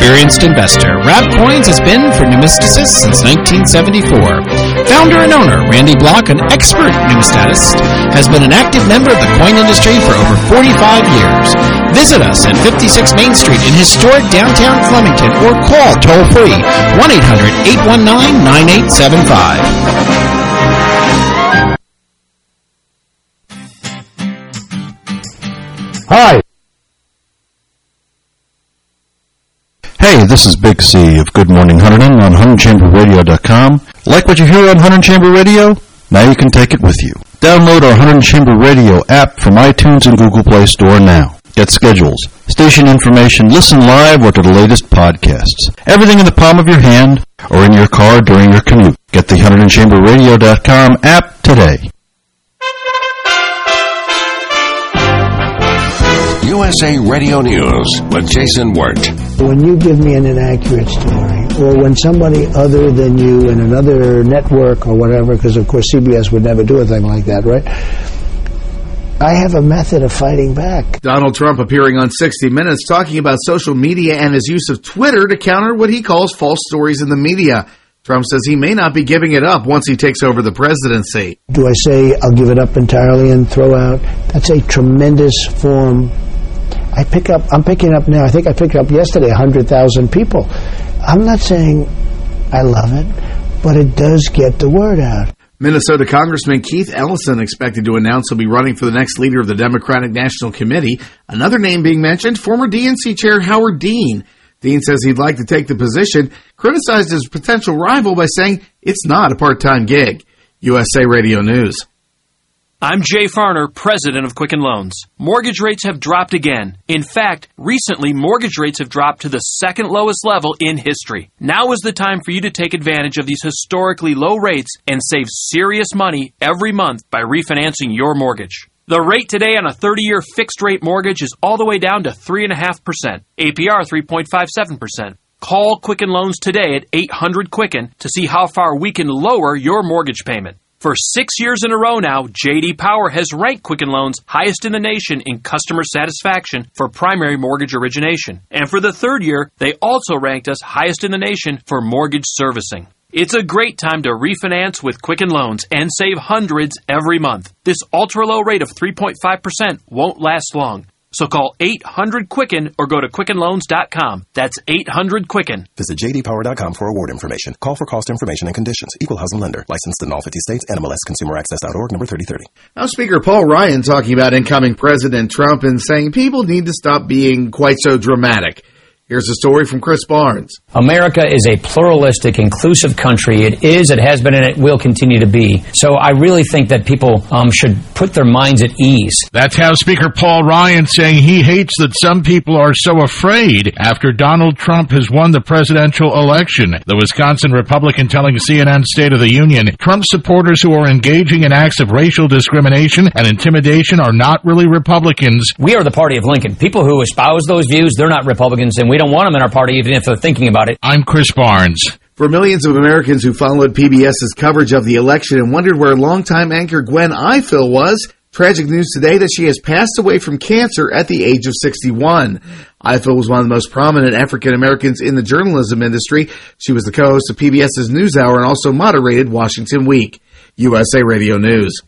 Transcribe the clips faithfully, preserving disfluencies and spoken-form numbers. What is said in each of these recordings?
experienced investor. Rap Coins has been for numisticists since nineteen seventy-four. Founder and owner Randy Block, an expert numismatist, has been an active member of the coin industry for over forty-five years. Visit us at fifty-six Main Street in historic downtown Flemington or call toll-free one eight hundred, eight one nine, nine eight seven five. Hi. Hey, this is Big C of Good Morning Hunterdon on Hunter Chamber Radio dot com. Like what you hear on Hunter Chamber Radio? Now you can take it with you. Download our Hunter Chamber Radio app from iTunes and Google Play Store now. Get schedules, station information, listen live, or to the latest podcasts. Everything in the palm of your hand or in your car during your commute. Get the Hunter Chamber Radio dot com app today. U S A Radio News with Jason Wirt. When you give me an inaccurate story, or when somebody other than you in another network or whatever, because of course C B S would never do a thing like that, right? I have a method of fighting back. Donald Trump appearing on sixty minutes talking about social media and his use of Twitter to counter what he calls false stories in the media. Trump says he may not be giving it up once he takes over the presidency. Do I say I'll give it up entirely and throw out? That's a tremendous form. I pick up, I'm picking up now, I think I picked up yesterday one hundred thousand people. I'm not saying I love it, but it does get the word out. Minnesota Congressman Keith Ellison expected to announce he'll be running for the next leader of the Democratic National Committee. Another name being mentioned, former D N C Chair Howard Dean. Dean says he'd like to take the position, criticized his potential rival by saying it's not a part-time gig. U S A Radio News. I'm Jay Farner, president of Quicken Loans. Mortgage rates have dropped again. In fact, recently, mortgage rates have dropped to the second lowest level in history. Now is the time for you to take advantage of these historically low rates and save serious money every month by refinancing your mortgage. The rate today on a thirty-year fixed-rate mortgage is all the way down to three point five percent. A P R three point five seven percent. Call Quicken Loans today at eight hundred Quicken to see how far we can lower your mortgage payment. For six years in a row now, J D Power has ranked Quicken Loans highest in the nation in customer satisfaction for primary mortgage origination. And for the third year, they also ranked us highest in the nation for mortgage servicing. It's a great time to refinance with Quicken Loans and save hundreds every month. This ultra-low rate of three point five percent won't last long. So call eight hundred Quicken or go to Quicken Loans dot com. That's eight hundred Quicken. Visit J D Power dot com for award information. Call for cost information and conditions. Equal housing lender. Licensed in all fifty states. N M L S Consumer Access dot org, number thirty thirty. Now, Speaker Paul Ryan talking about incoming President Trump and saying people need to stop being quite so dramatic. Here's a story from Chris Barnes. America is a pluralistic, inclusive country. It is, it has been, and it will continue to be. So I really think that people um, should put their minds at ease. That's House Speaker Paul Ryan saying he hates that some people are so afraid after Donald Trump has won the presidential election. The Wisconsin Republican telling C N N State of the Union, Trump supporters who are engaging in acts of racial discrimination and intimidation are not really Republicans. We are the party of Lincoln. People who espouse those views, they're not Republicans, and we We don't want them in our party, even if they're thinking about it. I'm Chris Barnes. For millions of Americans who followed PBS's coverage of the election and wondered where longtime anchor Gwen Ifill was, tragic news today that she has passed away from cancer at the age of sixty-one. Ifill was one of the most prominent African Americans in the journalism industry. She was the co-host of PBS's NewsHour and also moderated Washington Week. U S A Radio News.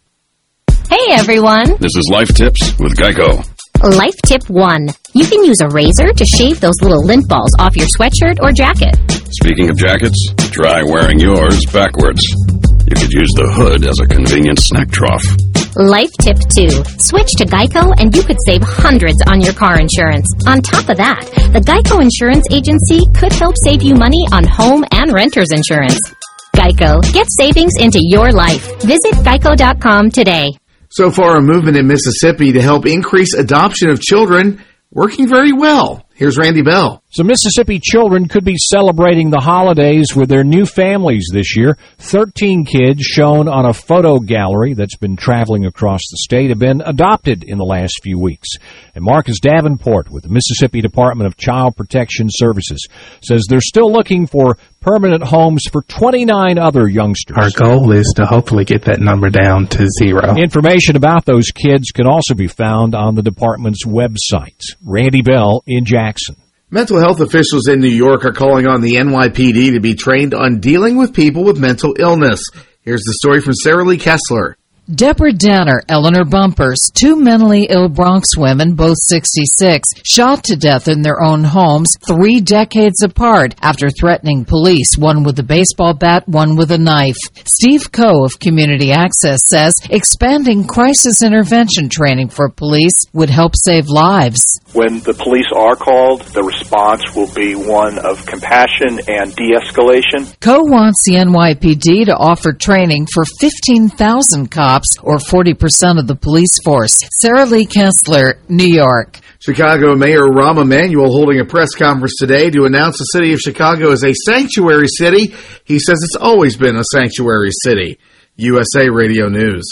Hey, everyone. This is Life Tips with Geico. Life tip one. You can use a razor to shave those little lint balls off your sweatshirt or jacket. Speaking of jackets, try wearing yours backwards. You could use the hood as a convenient snack trough. Life tip two. Switch to Geico and you could save hundreds on your car insurance. On top of that, the Geico Insurance Agency could help save you money on home and renter's insurance. Geico. Get savings into your life. Visit geico dot com today. So far, a movement in Mississippi to help increase adoption of children working very well. Here's Randy Bell. So Mississippi children could be celebrating the holidays with their new families this year. Thirteen kids shown on a photo gallery that's been traveling across the state have been adopted in the last few weeks. And Marcus Davenport with the Mississippi Department of Child Protection Services says they're still looking for permanent homes for twenty-nine other youngsters. Our goal is to hopefully get that number down to zero. Information about those kids can also be found on the department's website. Randy Bell in Jackson. Mental health officials in New York are calling on the N Y P D to be trained on dealing with people with mental illness. Here's the story from Sarah Lee Kessler. Deborah Danner, Eleanor Bumpers, two mentally ill Bronx women, both sixty-six, shot to death in their own homes three decades apart after threatening police, one with a baseball bat, one with a knife. Steve Coe of Community Access says expanding crisis intervention training for police would help save lives. When the police are called, the response will be one of compassion and de-escalation. Coe wants the N Y P D to offer training for fifteen thousand cops, or forty percent of the police force. Sarah Lee Kessler, New York. Chicago Mayor Rahm Emanuel holding a press conference today to announce the city of Chicago as a sanctuary city. He says it's always been a sanctuary city. U S A Radio News.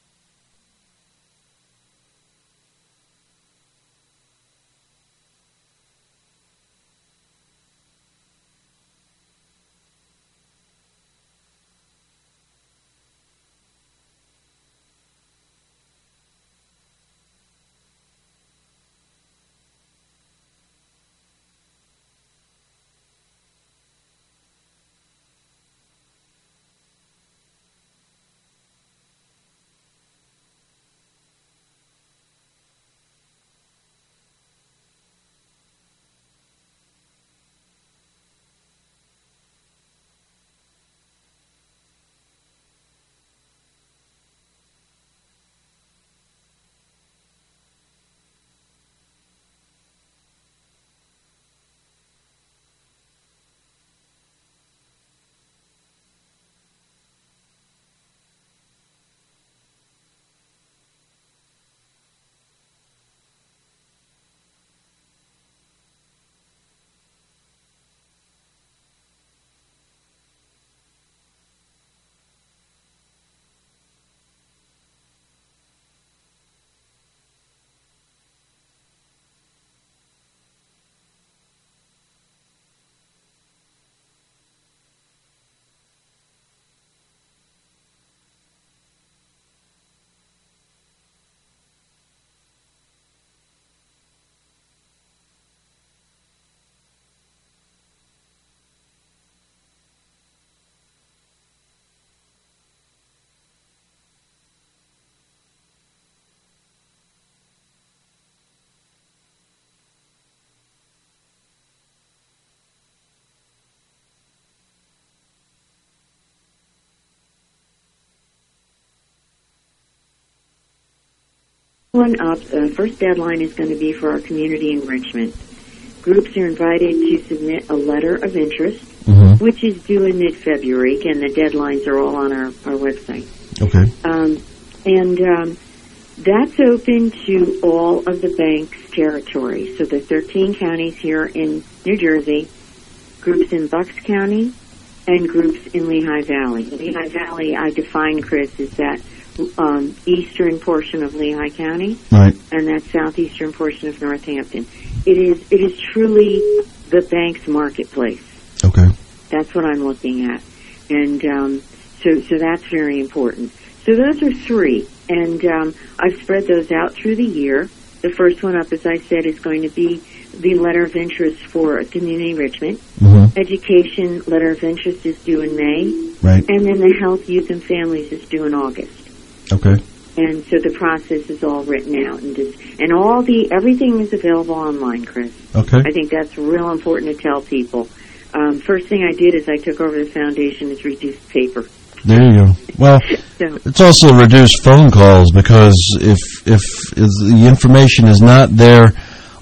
One up, the first deadline is going to be for our community enrichment. Groups are invited to submit a letter of interest, mm-hmm. which is due in mid-February, and the deadlines are all on our, our website. Okay. Um, and um, that's open to all of the bank's territory. So the thirteen counties here in New Jersey, groups in Bucks County, and groups in Lehigh Valley. Lehigh Valley, I define, Chris, is that Um, eastern portion of Lehigh County, right, and that southeastern portion of Northampton. It is it is truly the bank's marketplace. Okay, that's what I'm looking at, and um, so so that's very important. So those are three, and um, I've spread those out through the year. The first one up, as I said, is going to be the letter of interest for community enrichment. Mm-hmm. Education letter of interest is due in May, right, and then the health, youth, and families is due in August. Okay. And so the process is all written out, and just, and all the everything is available online, Chris. Okay. I think that's real important to tell people. Um, first thing I did as I took over the foundation is reduce paper. There you go. Well, so. It's also reduced phone calls, because if if is the information is not there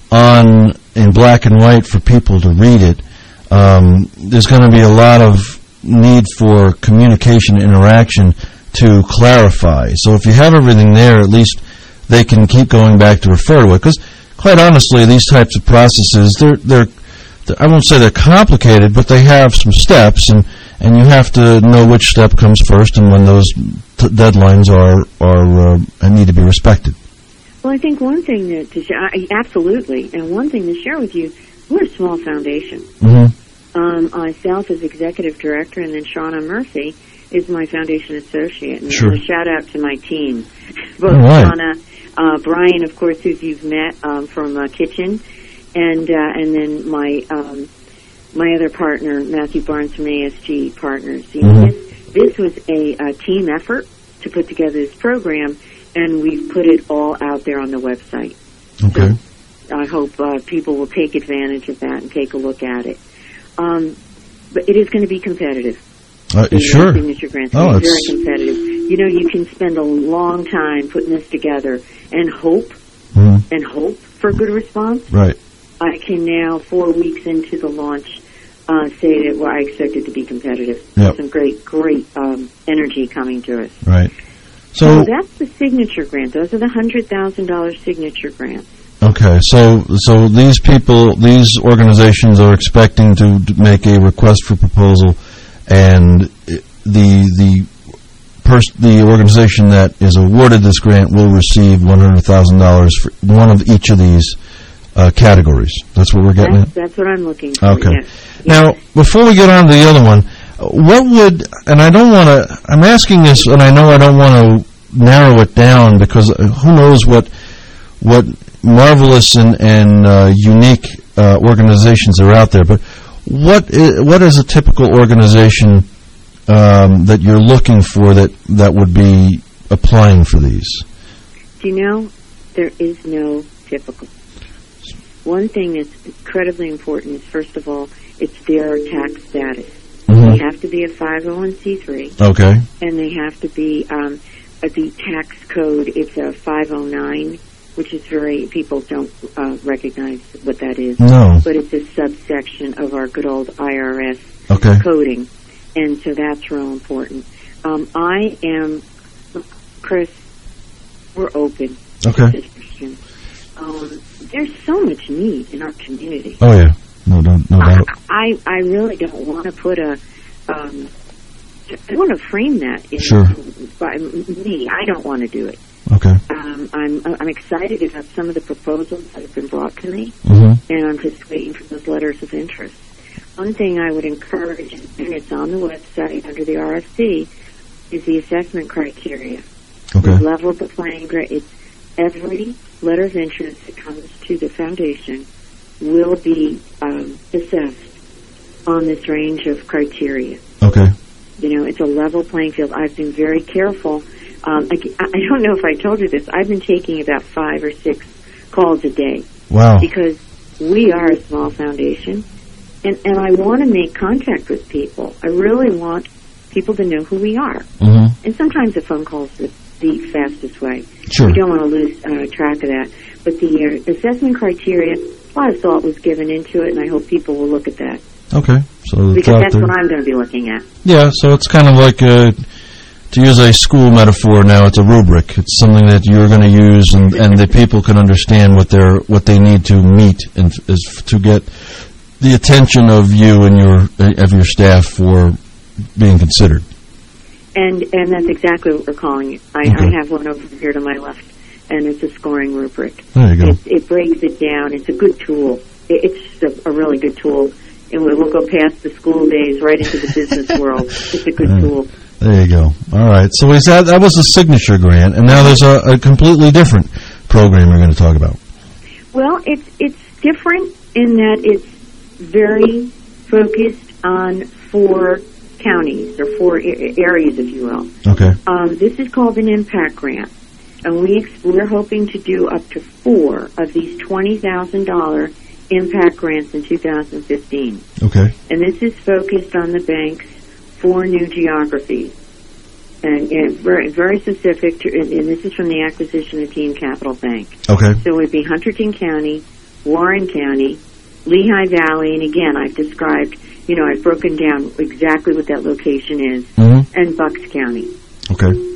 on in black and white for people to read it, um, there's going to be a lot of need for communication interaction to clarify. So if you have everything there, at least they can keep going back to refer to it. Because, quite honestly, these types of processes, they're, they're, they're, I won't say they're complicated, but they have some steps, and, and you have to know which step comes first and when those t- deadlines are, are uh, need to be respected. Well, I think one thing that to share, absolutely, and one thing to share with you, we're a small foundation. Mm-hmm. Um, myself as executive director, and then Shauna Murphy is my foundation associate. And sure. a shout out to my team. Both right. Shauna, uh, Brian, of course, who you've met um, from uh, Kitchen, and uh, and then my um, my other partner, Matthew Barnes from A S G Partners. You know, Mm-hmm. this, this was a, a team effort to put together this program, and we've put it all out there on the website. Okay. So I hope uh, people will take advantage of that and take a look at it. Um, but it is going to be competitive. Uh, The sure. Signature grants Oh, are very it's competitive. You know, you can spend a long time putting this together and hope Mhm. and hope for a good response. right. I can now, four weeks into the launch, uh, say that well, I expect it to be competitive. Yep. Some great, great um, energy coming to us. Right. So, So that's the signature grant. Those are the one hundred thousand dollars signature grants. okay, so so these people, these organizations are expecting to d- make a request for proposal, and i- the the pers- the organization that is awarded this grant will receive one hundred thousand dollars for one of each of these uh, categories. That's what we're getting That's, at. that's what I'm looking for. Okay. Yes. Now, before we get on to the other one, what would, and I don't want to, I'm asking this, and I know I don't want to narrow it down, because who knows what what marvelous and, and uh, unique uh, organizations are out there, but what is, what is a typical organization um, that you're looking for that, that would be applying for these? Do you know, there is no typical. One thing that's incredibly important is, first of all, it's their tax status. Mhm. They have to be a five oh one c three. Okay. And they have to be, um, uh, the tax code, it's a five oh nine, which is very, people don't uh, recognize what that is. No. But it's a subsection of our good old I R S Okay. coding. And so that's real important. Um, I am, Chris, we're open. Okay. to Christians. Um, there's so much need in our community. Oh, yeah. No, no, no doubt. I, I really don't want to put a, um, I want to frame that in, Sure. by me. I don't want to do it. Okay. Um, I'm I'm excited about some of the proposals that have been brought to me, Mhm. and I'm just waiting for those letters of interest. One thing I would encourage, and it's on the website under the R F C, is the assessment criteria. Okay. We've leveled the playing grade. It's every letter of interest that comes to the foundation will be um, assessed on this range of criteria. Okay. You know, it's a level playing field. I've been very careful. Um, I, I don't know if I told you this. I've been taking about five or six calls a day. Wow. Because we are a small foundation, and, and I want to make contact with people. I really want people to know who we are. Mm-hmm. And sometimes a phone call is the, the fastest way. Sure. We don't want to lose uh, track of that. But the uh, assessment criteria, a lot of thought was given into it, and I hope people will look at that. Okay. So it's Because out that's there. what I'm going to be looking at. Yeah, so it's kind of like, a, to use a school metaphor now, it's a rubric. It's something that you're going to use, and, and the people can understand what they're what they need to meet, and is to get the attention of you and your of your staff for being considered. And and that's exactly what we're calling it. I, Okay. I have one over here to my left, and it's a scoring rubric. There you go. It, it breaks it down. It's a good tool. It, it's just a, a really good tool. And we'll we'll go past the school days right into the business world. It's a good Right. tool. There you go. All right. So is that that was a signature grant, and now there's a, a completely different program we're going to talk about. Well, it's it's different in that it's very focused on four counties or four a- areas, if you will. Okay. Um, this is called an impact grant, and we ex- we're hoping to do up to four of these twenty thousand dollar impact grants in two thousand fifteen. Okay. And this is focused on the bank's four new geographies. And, and very, very specific to, and, and this is from the acquisition of Team Capital Bank. Okay. So it would be Hunterdon County, Warren County, Lehigh Valley, and again, I've described, you know, I've broken down exactly what that location is, Mhm. and Bucks County. Okay.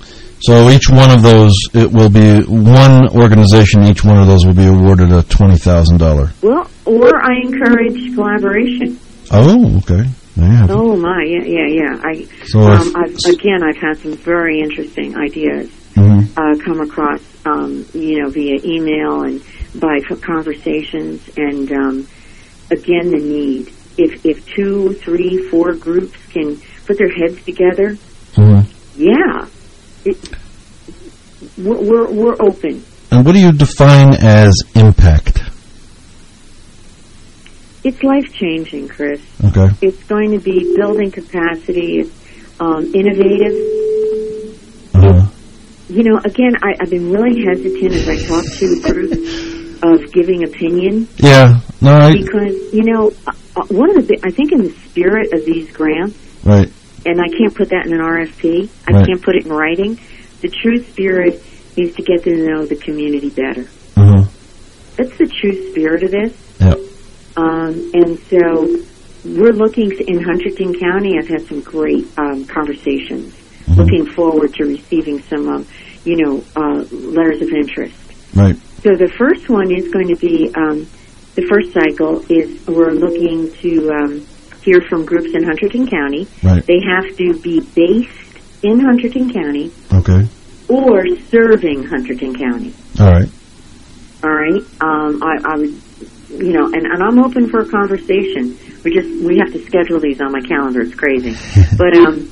So each one of those, it will be one organization. Each one of those will be awarded a twenty thousand dollar. Well, or I encourage collaboration. Oh, okay. There you have it. Oh my, yeah, yeah, yeah. I So um, if- I've, again, I've had some very interesting ideas Mhm. uh, come across, um, you know, via email and by f- conversations, and um, again, the need. If if two, three, four groups can put their heads together, Mhm. yeah, it, we're, we're we're open. And what do you define as impact? It's life-changing, Chris. Okay. It's going to be building capacity. It's um, innovative. Uh-huh. It's, you know, again, I, I've been really hesitant as I talk to groups of giving opinion. Yeah. No, I... Because, you know, uh, one of the big, I think in the spirit of these grants, right. and I can't put that in an R F P, I right. can't put it in writing, the true spirit is to get to know the community better. Uh-huh. That's the true spirit of this. Yep. Um, and so we're looking in Hunterdon County. I've had some great um, conversations. Mm-hmm. Looking forward to receiving some, um, you know, uh, letters of interest. Right. So the first one is going to be um, the first cycle is we're looking to um, hear from groups in Hunterdon County. Right. They have to be based in Hunterdon County. Okay. Or serving Hunterdon County. All right. All right. Um, I, I would. You know, and, and I'm open for a conversation. We just we have to schedule these on my calendar. It's crazy, but um,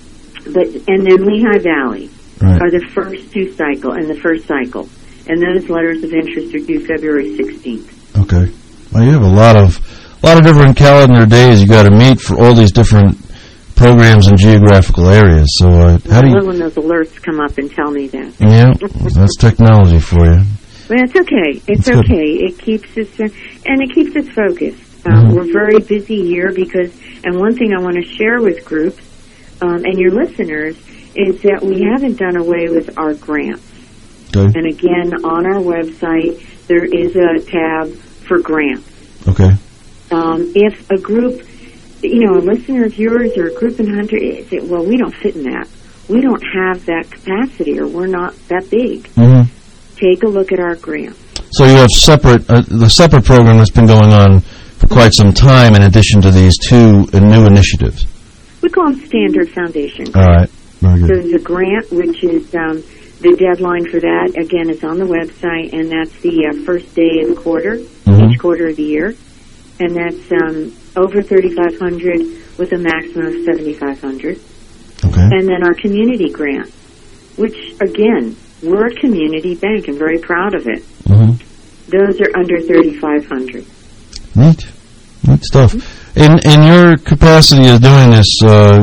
but and then Lehigh Valley right. are the first two cycle and the first cycle, and those letters of interest are due February sixteenth. Okay. Well, you have a lot of a lot of different calendar days you got to meet for all these different programs in geographical areas. So uh, how do you? I love when those alerts come up and tell me that. Yeah, that's technology for you. Well, it's okay. It's That's okay. Good. It keeps us, uh, and it keeps us focused. Um, mm-hmm. We're very busy here because, and one thing I want to share with groups um, and your listeners is that we haven't done away with our grants. Okay. And again, on our website, there is a tab for grants. Okay. Um, if a group, you know, a listener of yours or a group in Hunter, say, well, we don't fit in that. We don't have that capacity, or we're not that big. Mm-hmm. Take a look at our grants. So you have separate uh, the separate program that's been going on for quite some time in addition to these two uh, new initiatives. We call them Standard Foundation grants. All right. Very good. There's a grant, which is um, the deadline for that, again, is on the website, and that's the uh, first day of the quarter, mm-hmm. each quarter of the year. And that's um, over thirty-five hundred dollars with a maximum of seventy-five hundred dollars. Okay. And then our community grant, which, again, we're a community bank and very proud of it. Mm-hmm. Those are under thirty-five hundred dollars. Neat. Neat stuff. In in your capacity of doing this, uh,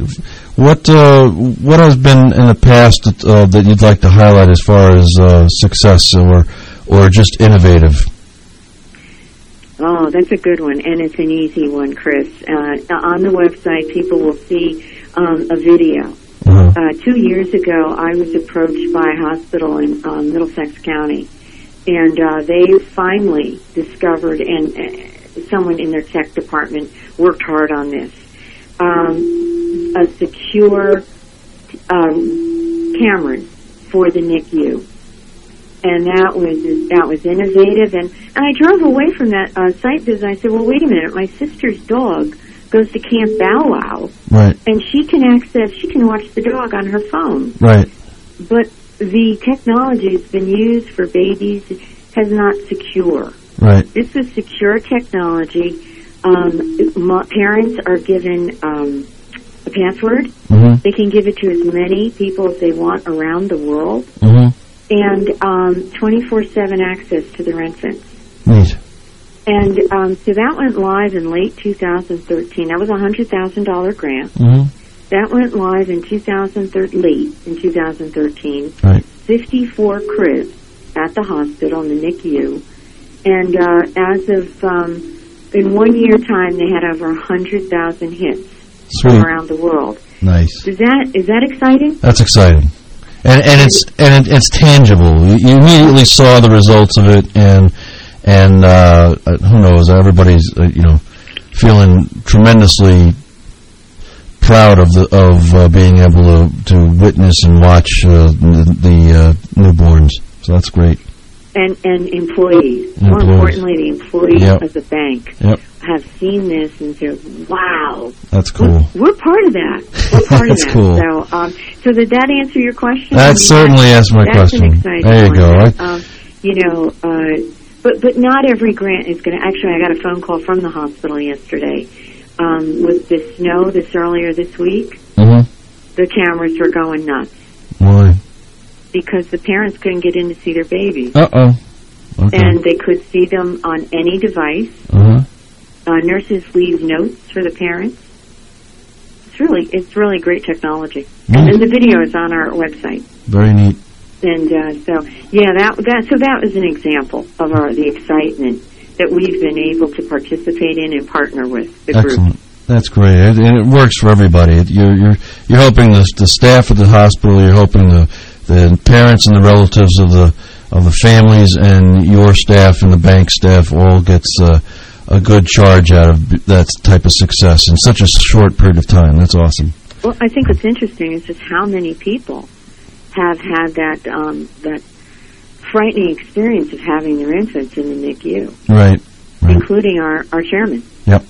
what uh, what has been in the past that, uh, that you'd like to highlight as far as uh, success or or just innovative? Oh, that's a good one, and it's an easy one, Chris. Uh, on the website, people will see um, a video. Uh-huh. Uh, two years ago, I was approached by a hospital in um, Middlesex County, and uh, they finally discovered, and uh, someone in their tech department worked hard on this, um, a secure um, camera for the N I C U. And that was that was innovative, and, and I drove away from that uh, site because I said, well, wait a minute, my sister's dog goes to Camp Bow Wow, right? And she can access, she can watch the dog on her phone, right? But the technology that's been used for babies has not secure, right? This is secure technology. Um, ma- parents are given um, a password. Mm-hmm. They can give it to as many people as they want around the world. Mm-hmm. And um, twenty-four seven access to their infants. Neat. And um, so that went live in late two thousand thirteen. That was a one hundred thousand dollars grant. Mm-hmm. That went live in two thousand thirteen, late in two thousand thirteen. Right. fifty-four cribs at the hospital in the N I C U. And uh, as of, um, in one year time, they had over one hundred thousand hits Sweet. From around the world. Nice. Is that is that exciting? That's exciting. And, and it's and it, it's tangible. You, you immediately saw the results of it, and and uh, who knows? Everybody's uh, you know feeling tremendously proud of the of uh, being able to, to witness and watch uh, the, the uh, newborns. So that's great. And and employees. employees. More importantly, the employees yep. of the bank yep. have seen this and said, "Wow, that's cool." We're, we're part of that. We're part that's of that. Cool. So, um, so did that answer your question? That I mean, certainly answered my that's question. An exciting there you one. go. Right? Um, you know, uh, but but not every grant is going to. Actually, I got a phone call from the hospital yesterday. Um, with the snow this earlier this week, mm-hmm. the cameras were going nuts. Why? Because the parents couldn't get in to see their babies. Uh oh. Okay. And they could see them on any device. Uh-huh. Uh, nurses leave notes for the parents. It's really, it's really great technology. Mm. And, and the video is on our website. Very neat. And uh, so, yeah, that that so that was an example of our the excitement that we've been able to participate in and partner with the Excellent. group. That's great, it, and it works for everybody. It, you're you're you're helping the, the staff at the hospital. You're helping the the parents and the relatives of the of the families, and your staff and the bank staff all gets uh, a good charge out of that type of success in such a short period of time. That's awesome. Well, I think what's interesting is just how many people have had that um, that frightening experience of having their infants in the N I C U, right? right. Including our, our chairman. Yep.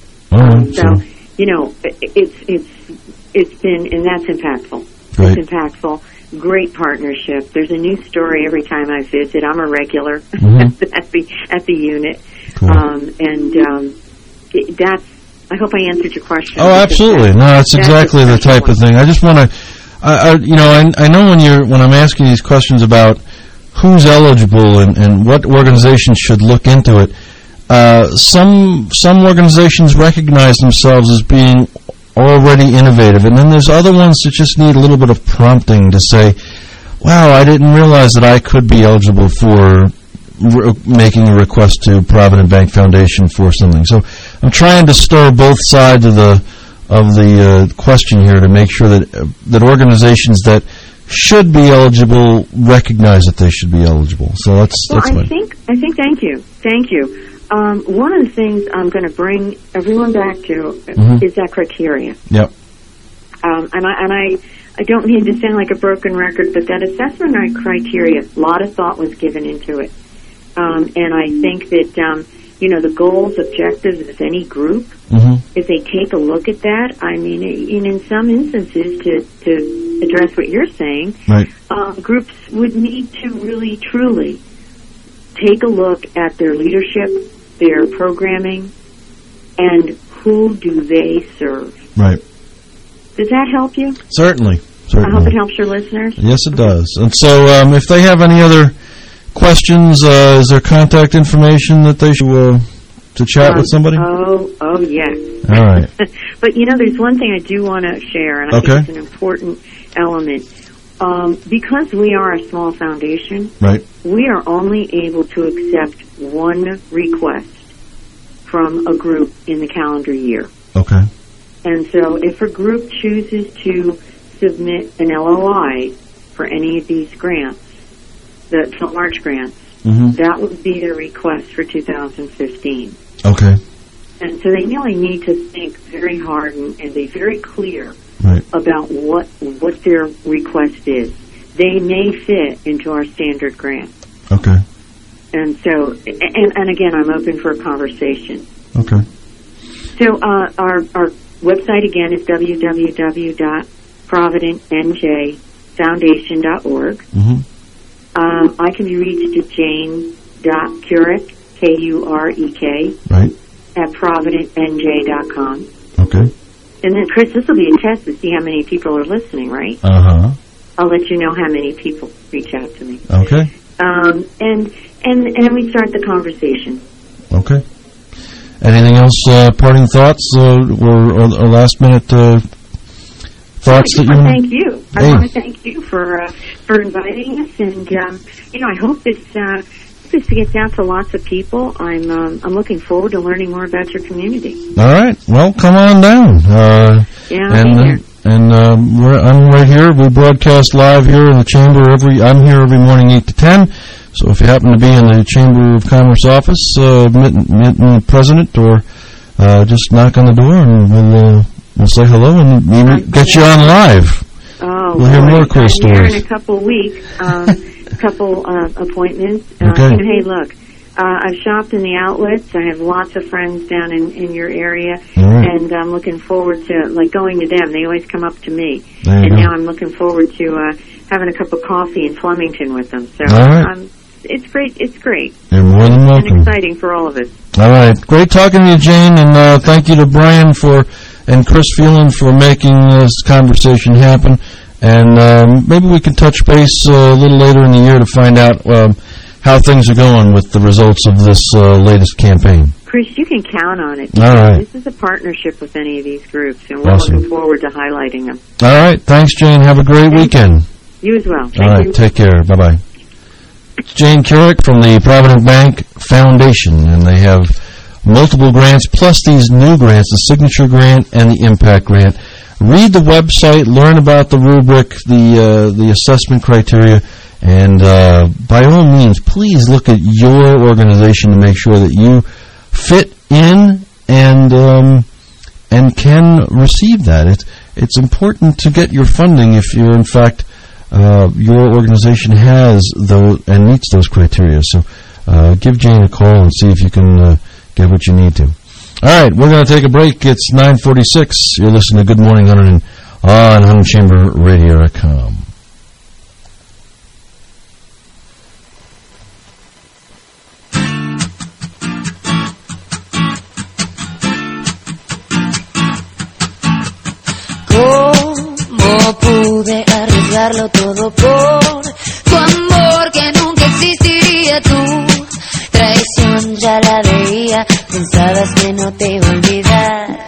Um, so, so you know, it's it's it's been, and that's impactful. Right. It's impactful. Great partnership. There's a new story every time I visit. I'm a regular mm-hmm. at, the, at the at the unit, cool. um, and um, it, that's. I hope I answered your question. Oh, absolutely. No, that's, that's exactly the type one. of thing. I just want to. I, I, you know, I, I know when you're when I'm asking these questions about who's eligible and, and what organizations should look into it, uh, some some organizations recognize themselves as being already innovative, and then there's other ones that just need a little bit of prompting to say, "Wow, I didn't realize that I could be eligible for re- making a request to Provident Bank Foundation for something." So I'm trying to stir both sides of the. of the uh, question here to make sure that uh, that organizations that should be eligible recognize that they should be eligible. So that's well, that's I my think I think thank you, thank you. Um, one of the things I'm going to bring everyone back to mm-hmm. is that criteria. Yep. Um, and I and I I don't mean to sound like a broken record, but that assessment criteria, a lot of thought was given into it, um, and I think that. Um, You know, the goals, objectives of any group, mm-hmm. if they take a look at that, I mean, in, in some instances, to, to address what you're saying, right. um, groups would need to really, truly take a look at their leadership, their programming, and who do they serve. Right. Does that help you? Certainly. Certainly. I hope it helps your listeners. Yes, it does. And so um, if they have any other questions, uh, is there contact information that they should uh, to chat um, with somebody? Oh, oh yes. All right. But you know, there's one thing I do want to share, and I okay. think it's an important element. Um, because we are a small foundation, right. we are only able to accept one request from a group in the calendar year. Okay. And so, if a group chooses to submit an L O I for any of these grants, the March grants, mm-hmm. that would be their request for two thousand fifteen. Okay. And so they really need to think very hard and, and be very clear right. about what what their request is. They may fit into our standard grant. Okay. And so, and, and again, I'm open for a conversation. Okay. So uh, our our website again is w w w dot provident n j foundation dot org. Mm-hmm. Um, I can be reached at jane.kurek, K U R E K, right. at provident n j dot com. Okay. And then, Chris, this will be a test to see how many people are listening, right? Uh-huh. I'll let you know how many people reach out to me. Okay. Um, and, and, and then we start the conversation. Okay. Anything else, uh, parting thoughts uh, or, or, or last-minute uh, thoughts I that you want to thank you. I hey. want to thank you for uh, for inviting us, and um, you know, I hope this uh, this gets out to lots of people. I'm um, I'm looking forward to learning more about your community. All right, well, come on down. Uh, yeah, and I'm here. Uh, and um, we're, I'm right here. We broadcast live here in the chamber every. I'm here every morning, eight to ten. So if you happen to be in the Chamber of Commerce office, uh, meet, meet the president, or uh, just knock on the door, and we'll. Uh, We'll say hello and maybe get you on live. Oh, we'll hear boy. more cool I'm stories. Here in a couple of weeks, um, a couple uh, appointments. Uh, okay. And hey, look, uh, I've shopped in the outlets. I have lots of friends down in, in your area, right. and I'm looking forward to like going to them. They always come up to me, there and go. now I'm looking forward to uh, having a cup of coffee in Flemington with them. So all right. um, it's great. It's great. You're more than welcome. And exciting for all of us. All right, great talking to you, Jane, and uh, thank you to Brian for. And Chris Phelan for making this conversation happen. And um, maybe we can touch base uh, a little later in the year to find out um, how things are going with the results of this uh, latest campaign. Chris, you can count on it. All right. This is a partnership with any of these groups, and we're Awesome. looking forward to highlighting them. All right. Thanks, Jane. Have a great weekend. You as well. Thank All right. you. Take care. Bye-bye. It's Jane Carrick from the Provident Bank Foundation, and they have multiple grants, plus these new grants, the Signature Grant and the Impact Grant. Read the website, learn about the rubric, the uh, the assessment criteria, and uh, by all means, please look at your organization to make sure that you fit in and um, and can receive that. It's it's important to get your funding if you're in fact uh, your organization has those and meets those criteria. So uh, give Jane a call and see if you can uh, get what you need to. All right, we're going to take a break. It's nine forty-six. You're listening to Good Morning Hunterdon on Hunter Chamber Radio dot com. ¿Cómo pude arriesgarlo todo por tu amor que nunca existiría? Tu traición ya la veía, pensabas que no te iba a olvidar.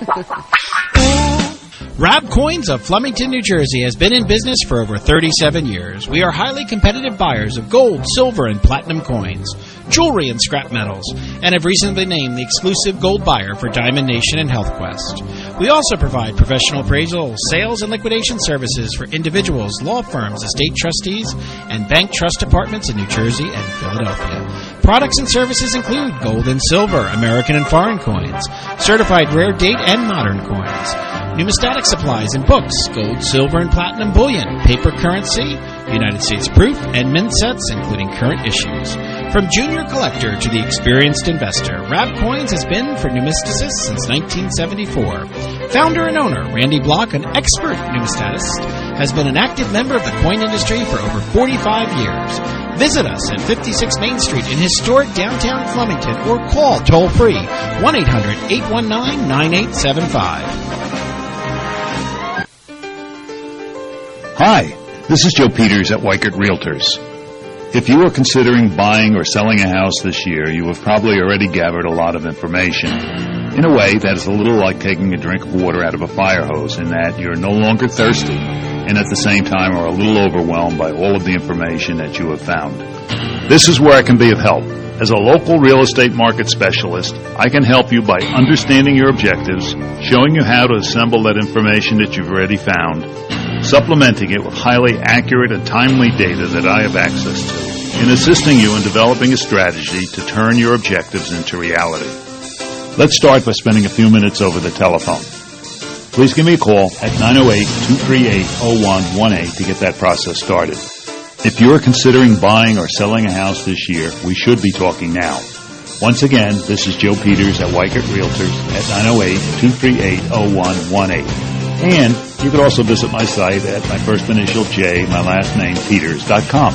Rab Coins of Flemington, New Jersey has been in business for over thirty-seven years. We are highly competitive buyers of gold, silver, and platinum coins, jewelry, and scrap metals, and have recently been named the exclusive gold buyer for Diamond Nation and HealthQuest. We also provide professional appraisal, sales, and liquidation services for individuals, law firms, estate trustees, and bank trust departments in New Jersey and Philadelphia. Products and services include gold and silver, American and foreign coins, certified rare date and modern coins, numismatic supplies and books, gold, silver, and platinum bullion, paper currency, United States proof, and mint sets, including current issues. From junior collector to the experienced investor, Rab Coins has been for numisticists since nineteen seventy-four. Founder and owner Randy Block, an expert numismatist, has been an active member of the coin industry for over forty-five years. Visit us at fifty-six Main Street in historic downtown Flemington or call toll-free one eight hundred, eight one nine, nine eight seven five. Hi, this is Joe Peters at Weichert Realtors. If you are considering buying or selling a house this year, you have probably already gathered a lot of information. In a way, that is a little like taking a drink of water out of a fire hose, in that you're no longer thirsty and at the same time are a little overwhelmed by all of the information that you have found. This is where I can be of help. As a local real estate market specialist, I can help you by understanding your objectives, showing you how to assemble that information that you've already found, supplementing it with highly accurate and timely data that I have access to, and assisting you in developing a strategy to turn your objectives into reality. Let's start by spending a few minutes over the telephone. Please give me a call at nine oh eight, two three eight, oh one one eight to get that process started. If you are considering buying or selling a house this year, we should be talking now. Once again, this is Joe Peters at Weichert Realtors at nine oh eight, two three eight, oh one one eight. And you could also visit my site at my first initial J, my last name, Peters dot com.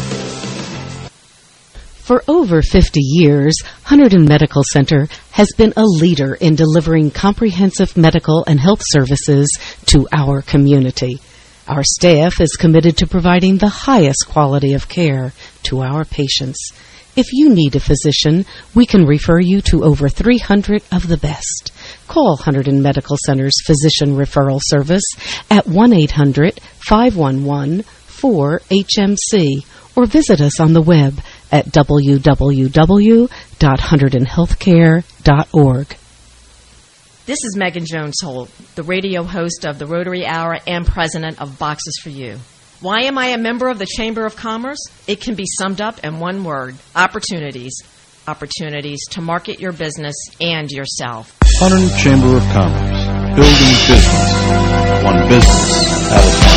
For over fifty years, Hunterdon Medical Center has been a leader in delivering comprehensive medical and health services to our community. Our staff is committed to providing the highest quality of care to our patients. If you need a physician, we can refer you to over three hundred of the best. Call Hunterdon Medical Center's Physician Referral Service at one eight hundred, five one one, four H M C or visit us on the web at w w w dot hunterdon healthcare dot org. This is Megan Jones-Holt, the radio host of the Rotary Hour and president of Boxes for You. Why am I a member of the Chamber of Commerce? It can be summed up in one word: opportunities. Opportunities to market your business and yourself. Hunterdon Chamber of Commerce, building business, one business at a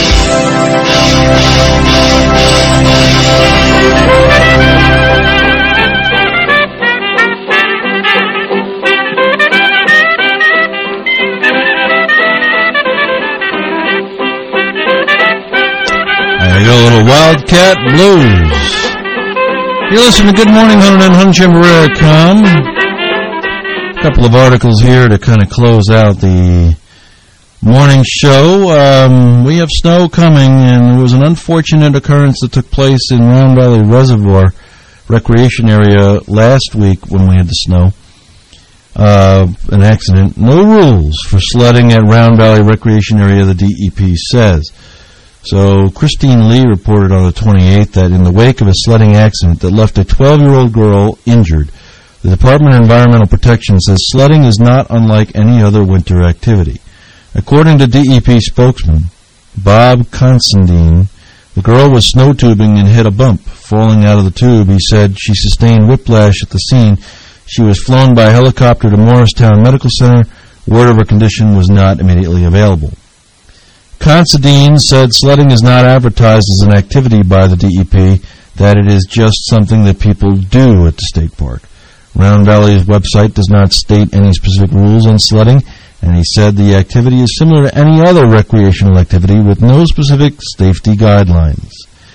There you go, a little Wildcat Blues. You're listening to Good Morning Hunterdon, Hunter Chamber Radio dot com. A couple of articles here to kind of close out the morning show. Um, we have snow coming, and there was an unfortunate occurrence that took place in Round Valley Reservoir Recreation Area last week when we had the snow. uh, an accident. No rules for sledding at Round Valley Recreation Area, the D E P says. So Christine Lee reported on the twenty-eighth that in the wake of a sledding accident that left a twelve-year-old girl injured, the Department of Environmental Protection says sledding is not unlike any other winter activity. According to D E P spokesman Bob Considine, the girl was snow tubing and hit a bump. Falling out of the tube, he said she sustained whiplash at the scene. She was flown by helicopter to Morristown Medical Center. Word of her condition was not immediately available. Considine said sledding is not advertised as an activity by the D E P, that it is just something that people do at the state park. Round Valley's website does not state any specific rules on sledding, and he said the activity is similar to any other recreational activity with no specific safety guidelines.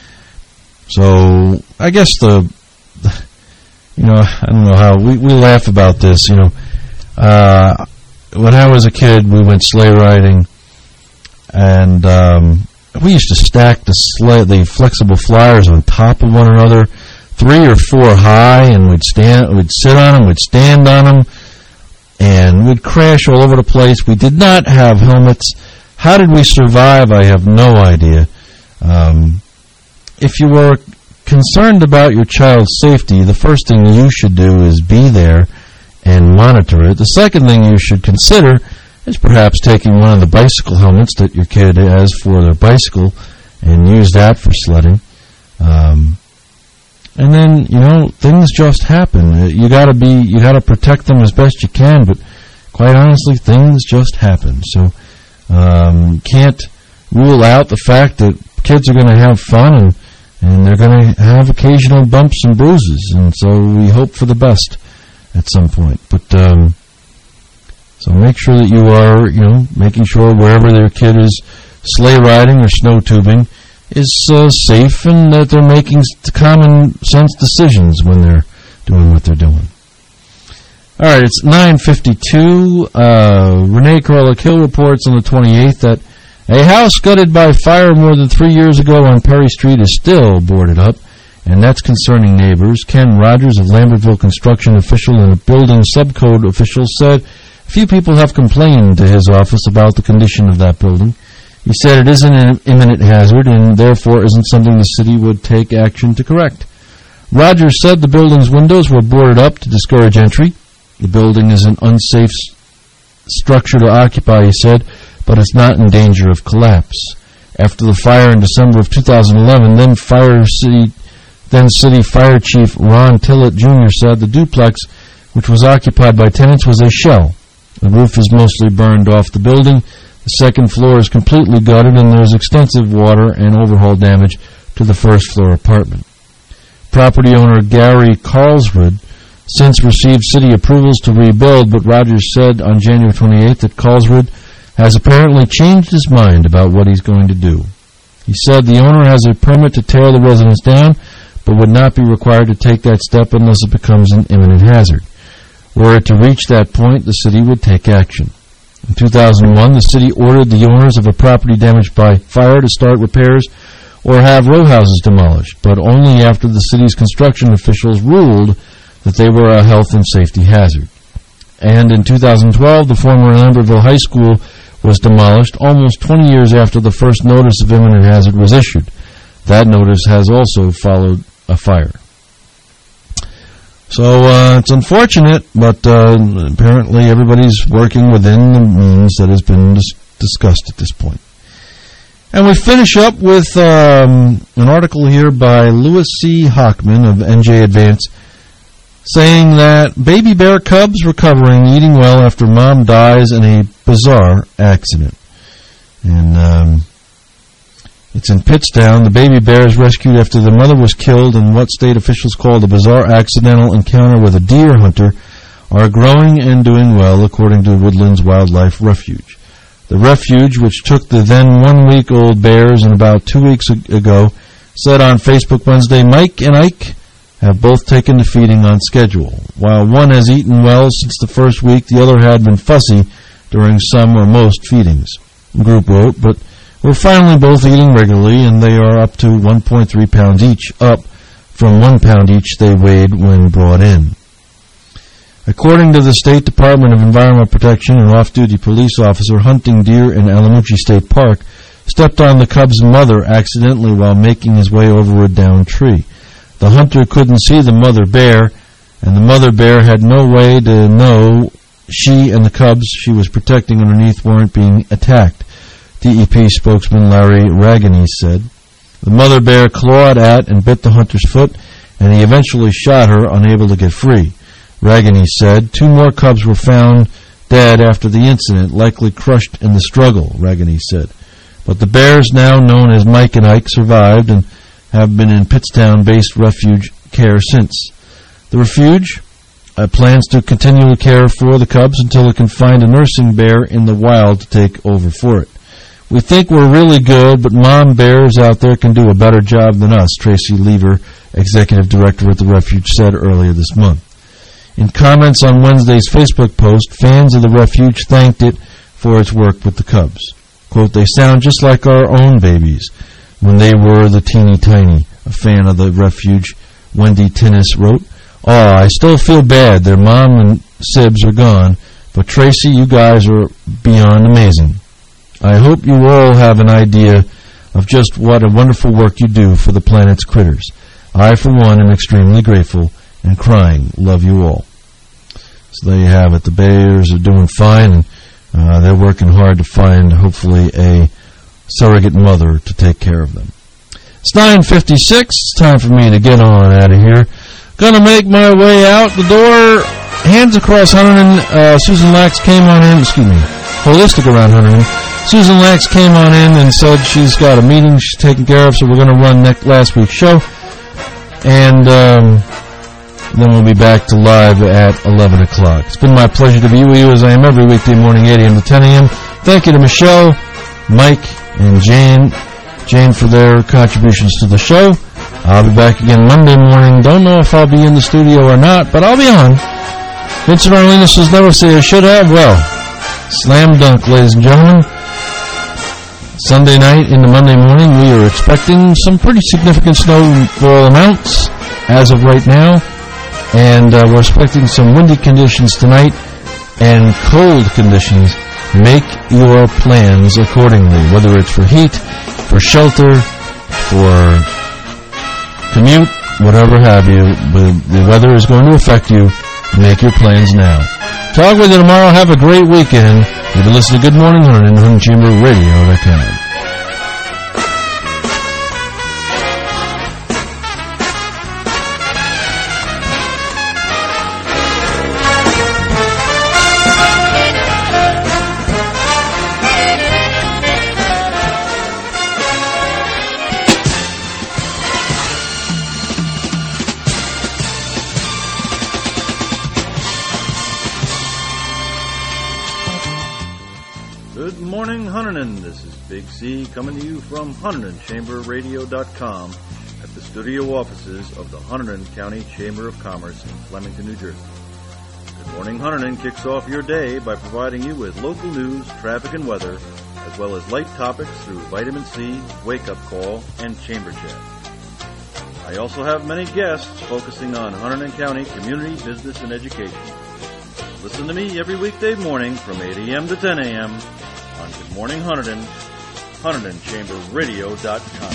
So, I guess the, the you know, I don't know how, we, we laugh about this, you know. Uh, when I was a kid, we went sleigh riding, and um, we used to stack the sleigh, the flexible flyers on top of one another, three or four high, and we'd stand, we'd sit on them, we'd stand on them, and we'd crash all over the place. We did not have helmets. How did we survive? I have no idea. Um, if you were concerned about your child's safety, the first thing you should do is be there and monitor it. The second thing you should consider is perhaps taking one of the bicycle helmets that your kid has for their bicycle and use that for sledding. Um, and then, you know, things just happen. You gotta be, you gotta protect them as best you can, but quite honestly, things just happen. So, um, can't rule out the fact that kids are gonna have fun and, and they're gonna have occasional bumps and bruises, and so we hope for the best at some point. But, um, so make sure that you are, you know, making sure wherever their kid is sleigh riding or snow tubing is uh, safe, and that they're making common sense decisions when they're doing what they're doing. All right, it's nine fifty-two. Uh, Renee Corlick-Hill reports on the twenty-eighth that a house gutted by fire more than three years ago on Perry Street is still boarded up, and that's concerning neighbors. Ken Rogers of Lambertville construction official and a building subcode official said a few people have complained to his office about the condition of that building. He said it isn't an imminent hazard and therefore isn't something the city would take action to correct. Rogers said the building's windows were boarded up to discourage entry. The building is an unsafe structure to occupy, he said, but it's not in danger of collapse. After the fire in December of two thousand eleven, then Fire City, then City Fire Chief Ron Tillett Junior said the duplex, which was occupied by tenants, was a shell. The roof is mostly burned off the building. The second floor is completely gutted, and there is extensive water and overhaul damage to the first floor apartment. Property owner Gary Carlsrud since received city approvals to rebuild, but Rogers said on January twenty-eighth that Carlsrud has apparently changed his mind about what he's going to do. He said the owner has a permit to tear the residence down, but would not be required to take that step unless it becomes an imminent hazard. Were it to reach that point, the city would take action. In two thousand one, the city ordered the owners of a property damaged by fire to start repairs or have row houses demolished, but only after the city's construction officials ruled that they were a health and safety hazard. And in two thousand twelve, the former Lambertville High School was demolished almost twenty years after the first notice of imminent hazard was issued. That notice has also followed a fire. So uh, it's unfortunate, but uh, apparently everybody's working within the means that has been dis- discussed at this point. And we finish up with um, an article here by Louis C. Hockman of N J Advance, saying that baby bear cubs recovering, eating well after mom dies in a bizarre accident. And um, it's in Pittstown. The baby bear is rescued after the mother was killed in what state officials called a bizarre accidental encounter with a deer hunter, are growing and doing well, according to Woodlands Wildlife Refuge. The refuge, which took the then one-week-old bears in about two weeks ago, said on Facebook Wednesday, Mike and Ike have both taken to feeding on schedule. While one has eaten well since the first week, the other had been fussy during some or most feedings. The group wrote, but we're finally both eating regularly, and they are up to one point three pounds each, up from one pound each they weighed when brought in. According to the State Department of Environmental Protection, an off-duty police officer hunting deer in Alamuchi State Park stepped on the cub's mother accidentally while making his way over a downed tree. The hunter couldn't see the mother bear, and the mother bear had no way to know she and the cubs she was protecting underneath weren't being attacked. D E P spokesman Larry Raganese said. The mother bear clawed at and bit the hunter's foot, and he eventually shot her, unable to get free. Raganese said two more cubs were found dead after the incident, likely crushed in the struggle, Raganese said. But the bears, now known as Mike and Ike, survived and have been in Pittstown-based refuge care since. The refuge uh, plans to continue care for the cubs until it can find a nursing bear in the wild to take over for it. We think we're really good, but mom bears out there can do a better job than us, Tracy Lever, executive director at the refuge, said earlier this month. In comments on Wednesday's Facebook post, fans of the refuge thanked it for its work with the cubs. Quote, they sound just like our own babies when they were the teeny tiny, a fan of the refuge, Wendy Tinnis, wrote. Oh, I still feel bad. Their mom and sibs are gone, but Tracy, you guys are beyond amazing. I hope you all have an idea of just what a wonderful work you do for the planet's critters. I, for one, am extremely grateful and crying. Love you all. So there you have it. The bears are doing fine, and uh, they're working hard to find, hopefully, a surrogate mother to take care of them. It's nine fifty-six. It's time for me to get on out of here. Gonna make my way out the door. Hands across Hunterton. Uh, Susan Lax came on in. Excuse me. Holistic around Hunterton. Susan Lax came on in and said she's got a meeting she's taking care of, so we're going to run next, last week's show. And um, then we'll be back to live at eleven o'clock. It's been my pleasure to be with you as I am every weekday morning, eight a.m. to ten a.m. Thank you to Michelle, Mike, and Jane, Jane for their contributions to the show. I'll be back again Monday morning. Don't know if I'll be in the studio or not, but I'll be on. Vincent Arlinas says never say I should have. Well, slam dunk, ladies and gentlemen. Sunday night into Monday morning, we are expecting some pretty significant snowfall amounts as of right now, and uh, we're expecting some windy conditions tonight and cold conditions. Make your plans accordingly, whether it's for heat, for shelter, for commute, whatever have you. The, the weather is going to affect you. Make your plans now. Talk with you tomorrow. Have a great weekend. You've been listening to Good Morning Hunter and Hunter Chamber Radio dot com. Coming to you from Hunterdon Chamber Radio dot com at the studio offices of the Hunterdon County Chamber of Commerce in Flemington, New Jersey. Good Morning Hunterdon kicks off your day by providing you with local news, traffic, and weather, as well as light topics through Vitamin C, Wake Up Call, and Chamber Chat. I also have many guests focusing on Hunterdon County community, business, and education. Listen to me every weekday morning from eight a.m. to ten a.m. on Good Morning Hunterdon, Hunterdon Chamber Radio dot com.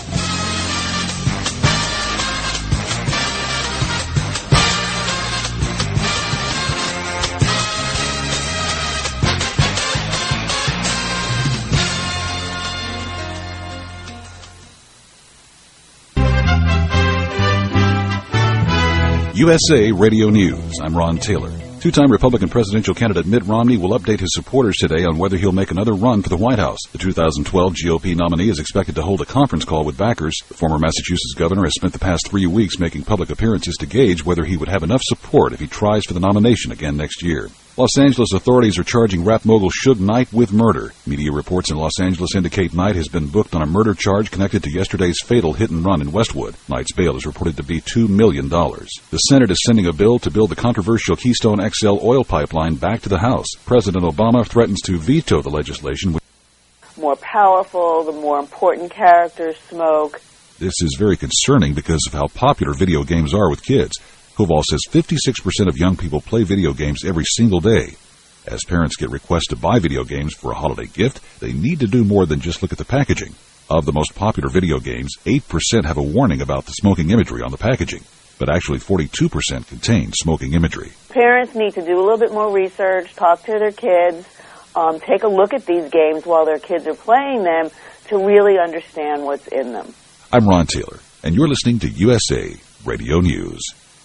U S A Radio News. I'm Ron Taylor. Two-time Republican presidential candidate Mitt Romney will update his supporters today on whether he'll make another run for the White House. The two thousand twelve G O P nominee is expected to hold a conference call with backers. The former Massachusetts governor has spent the past three weeks making public appearances to gauge whether he would have enough support if he tries for the nomination again next year. Los Angeles authorities are charging rap mogul Suge Knight with murder. Media reports in Los Angeles indicate Knight has been booked on a murder charge connected to yesterday's fatal hit-and-run in Westwood. Knight's bail is reported to be two million dollars. The Senate is sending a bill to build the controversial Keystone X L oil pipeline back to the House. President Obama threatens to veto the legislation. More powerful, the more important characters smoke. This is very concerning because of how popular video games are with kids. Koval says fifty-six percent of young people play video games every single day. As parents get requests to buy video games for a holiday gift, they need to do more than just look at the packaging. Of the most popular video games, eight percent have a warning about the smoking imagery on the packaging, but actually forty-two percent contain smoking imagery. Parents need to do a little bit more research, talk to their kids, um, take a look at these games while their kids are playing them to really understand what's in them. I'm Ron Taylor, and you're listening to U S A Radio News.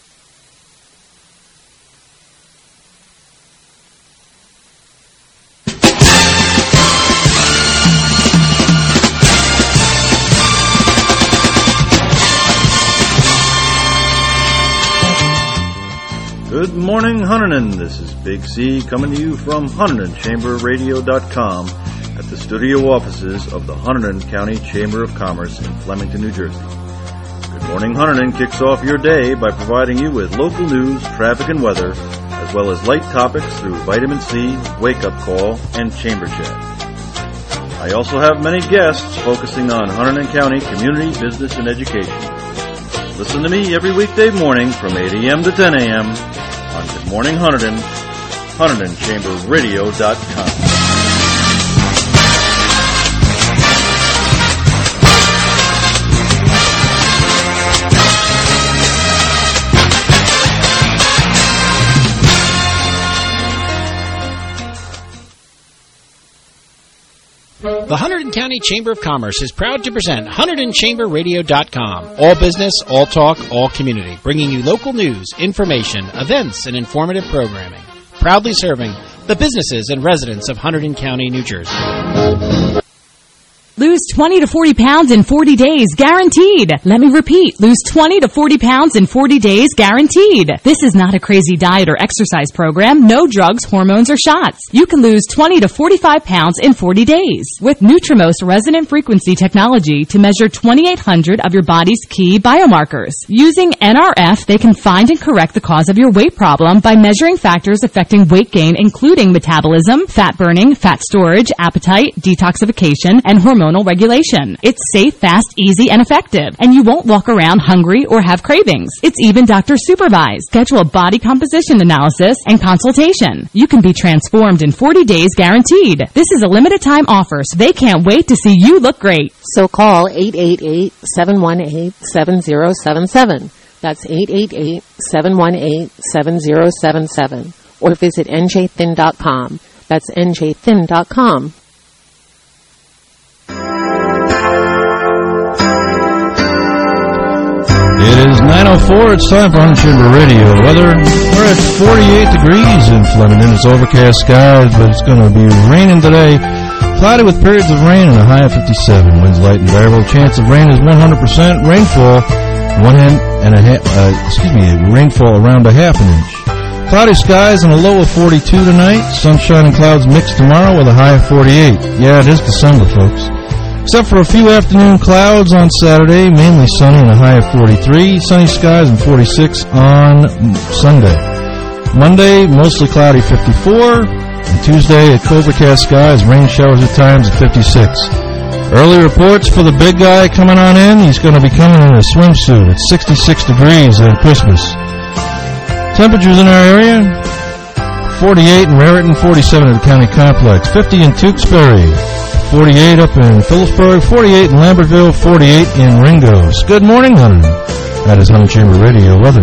Good morning, Hunterdon. This is Big C coming to you from Hunterdon Chamber Radio dot com at the studio offices of the Hunterdon County Chamber of Commerce in Flemington, New Jersey. Good Morning Hunterdon kicks off your day by providing you with local news, traffic, and weather, as well as light topics through Vitamin C, Wake Up Call, and Chamber Chat. I also have many guests focusing on Hunterdon County community, business, and education. Listen to me every weekday morning from eight a.m. to ten a.m. on Good Morning Hunterdon, Hunterdon Chamber Radio dot com. The Hunterdon County Chamber of Commerce is proud to present Hunterdon Chamber Radio dot com. All business, all talk, all community. Bringing you local news, information, events, and informative programming. Proudly serving the businesses and residents of Hunterdon County, New Jersey. Lose twenty to forty pounds in forty days, guaranteed. Let me repeat, lose twenty to forty pounds in forty days, guaranteed. This is not a crazy diet or exercise program. No drugs, hormones, or shots. You can lose twenty to forty-five pounds in forty days with Nutrimost resonant frequency technology to measure twenty-eight hundred of your body's key biomarkers. Using N R F, they can find and correct the cause of your weight problem by measuring factors affecting weight gain, including metabolism, fat burning, fat storage, appetite, detoxification, and hormone regulation. It's safe, fast, easy, and effective, and you won't walk around hungry or have cravings. It's even doctor supervised. Schedule a body composition analysis and consultation. You can be transformed in forty days guaranteed. This is a limited time offer, so they can't wait to see you look great. So call eight eight eight, seven one eight, seven zero seven seven. That's eight eight eight, seven one eight, seven zero seven seven. Or visit N J thin dot com. That's N J thin dot com. It is nine oh four. It's time for Hunterdon Chamber Radio. Weather, we're at forty-eight degrees in Flemington. It's overcast skies, but it's going to be raining today. Cloudy with periods of rain and a high of fifty-seven. Winds light and variable. Chance of rain is one hundred percent. Rainfall, one hand and a half, uh, excuse me, rainfall around a half an inch. Cloudy skies and a low of forty-two tonight. Sunshine and clouds mixed tomorrow with a high of forty-eight. Yeah, it is December, folks. Except for a few afternoon clouds on Saturday, mainly sunny and a high of forty-three. Sunny skies and forty-six on Sunday. Monday, mostly cloudy, fifty-four. And Tuesday, a overcast skies, rain showers at times at fifty-six. Early reports for the big guy coming on in. He's going to be coming in a swimsuit at sixty-six degrees at Christmas. Temperatures in our area, forty-eight in Raritan, forty-seven at the County Complex, fifty in Tewksbury, forty-eight up in Phillipsburg, forty-eight in Lambertville, forty-eight in Ringgoes. Good morning, Hunterdon. That is Hunterdon Chamber Radio weather.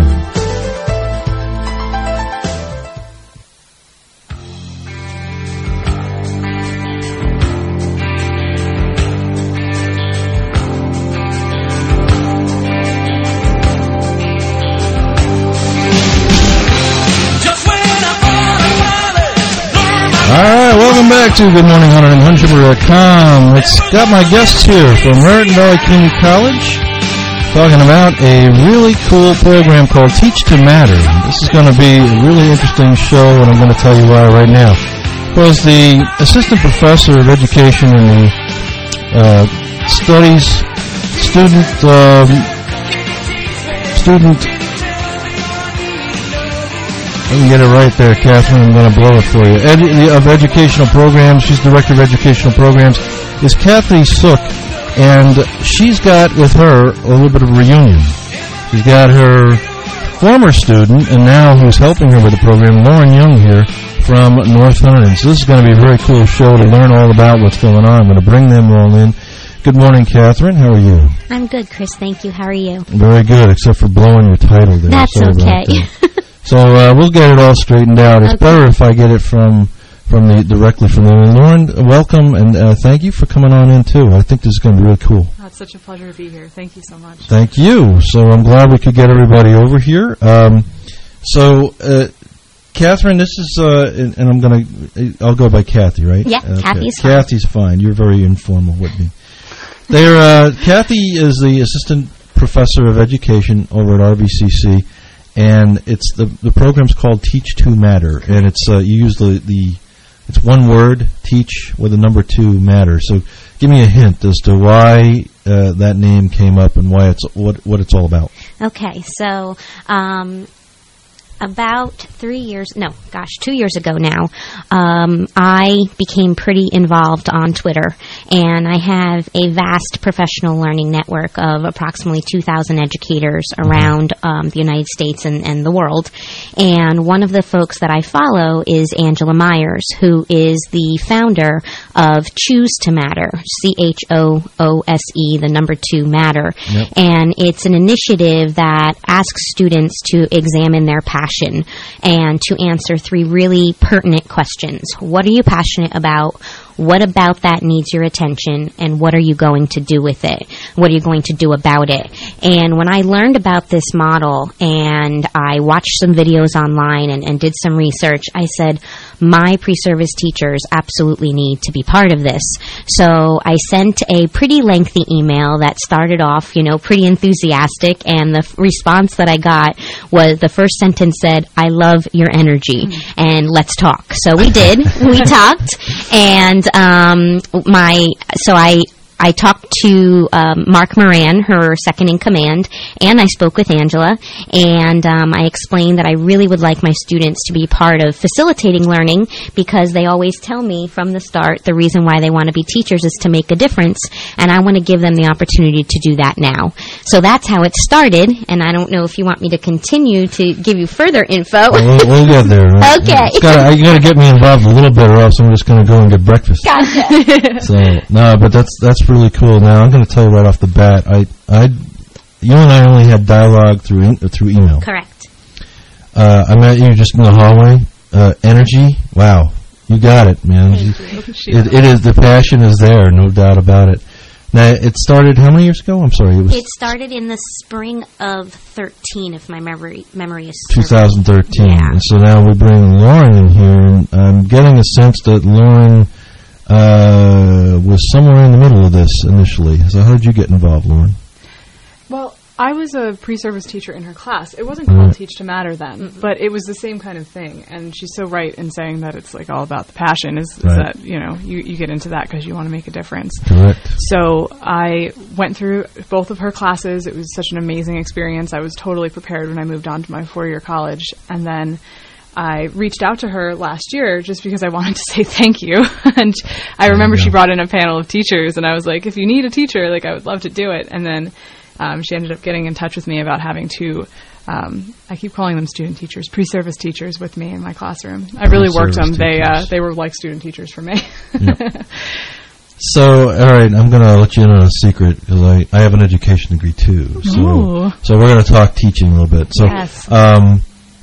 Welcome back to Good Morning Hunterdon, Hunterdon Chamber dot com. It's got my guests here from Raritan Valley Community College talking about a really cool program called Teach to Matter. This is going to be a really interesting show, and I'm going to tell you why right now. Because the assistant professor of education in the uh, studies student um, student I can get it right there, Catherine. I'm going to blow it for you. Ed, of educational programs, she's director of educational programs, is Kathy Sook, and she's got with her a little bit of a reunion. She's got her former student, and now who's helping her with the program, Lauren Young here from North Hunterdon. So this is going to be a very cool show to learn all about what's going on. I'm going to bring them all in. Good morning, Catherine. How are you? I'm good, Chris. Thank you. How are you? Very good, except for blowing your title there. That's Sorry okay. that. So uh, we'll get it all straightened out. It's okay. Better if I get it from from the directly from them. And Lauren, welcome, and uh, thank you for coming on in, too. I think this is going to be really cool. Oh, it's such a pleasure to be here. Thank you so much. Thank you. So I'm glad we could get everybody over here. Um, so, uh, Catherine, this is, uh, and, and I'm going to, I'll go by Kathy, right? Yeah, okay. Kathy's fine. Kathy's fine. You're very informal with me. They're, uh, Kathy is the assistant professor of education over at R V C C, and it's the the program's called Teach to Matter, and it's uh, you use the the it's one word, teach, with the number two, matter. So, give me a hint as to why uh, that name came up and why it's what what it's all about. Okay, so um, about three years, no, gosh, two years ago now, um, I became pretty involved on Twitter, and I have a vast professional learning network of approximately two thousand educators around um, the United States and, and the world. And one of the folks that I follow is Angela Myers, who is the founder of Choose to Matter, C H O O S E, the number two, Matter. Yep. And it's an initiative that asks students to examine their passion and to answer three really pertinent questions. What are you passionate about? What about that needs your attention, and what are you going to do with it? What are you going to do about it? And when I learned about this model and I watched some videos online and, and did some research, I said, my pre-service teachers absolutely need to be part of this. So I sent a pretty lengthy email that started off, you know, pretty enthusiastic, and the f- response that I got was, the first sentence said, I love your energy, mm-hmm. and let's talk. So we did. We talked, and Um, my, so I, I talked to um, Mark Moran, her second in command, and I spoke with Angela, and um, I explained that I really would like my students to be part of facilitating learning, because they always tell me from the start the reason why they want to be teachers is to make a difference, and I want to give them the opportunity to do that now. So that's how it started, and I don't know if you want me to continue to give you further info. Well, we'll, we'll get there. Right? Okay. You gotta, you gotta get me involved a little bit, or else I'm just going to go and get breakfast. Gotcha. So, no, but that's that's really cool. Now, I'm going to tell you right off the bat, I, I, you and I only had dialogue through in, uh, through email. Correct. Uh, I met you just in the hallway. Uh, energy, wow, you got it, man. You, it, it is, the passion is there, no doubt about it. Now, it started how many years ago? I'm sorry. It was It started in the spring of thirteen, if my memory memory is twenty thirteen. Yeah. And so now we bring Lauren in here, and I'm getting a sense that Lauren uh, was somewhere in the middle of this initially. So how did you get involved, Lauren? Well, I was a pre-service teacher in her class. It wasn't called mm. Teach to Matter then, mm-hmm. but it was the same kind of thing. And she's so right in saying that it's like all about the passion. Is, is right. that you know you, you get into that because you want to make a difference. Correct. So I went through both of her classes. It was such an amazing experience. I was totally prepared when I moved on to my four-year college, and then I reached out to her last year just because I wanted to say thank you. And I remember she brought in a panel of teachers, and I was like, if you need a teacher, like I would love to do it. And then um, she ended up getting in touch with me about having two, um, I keep calling them student teachers, pre-service teachers with me in my classroom. I really worked them. They uh, they were like student teachers for me. Yep. So, all right, I'm going to let you in on a secret, because I, I have an education degree too. So, Ooh. so we're going to talk teaching a little bit. So, yes. um,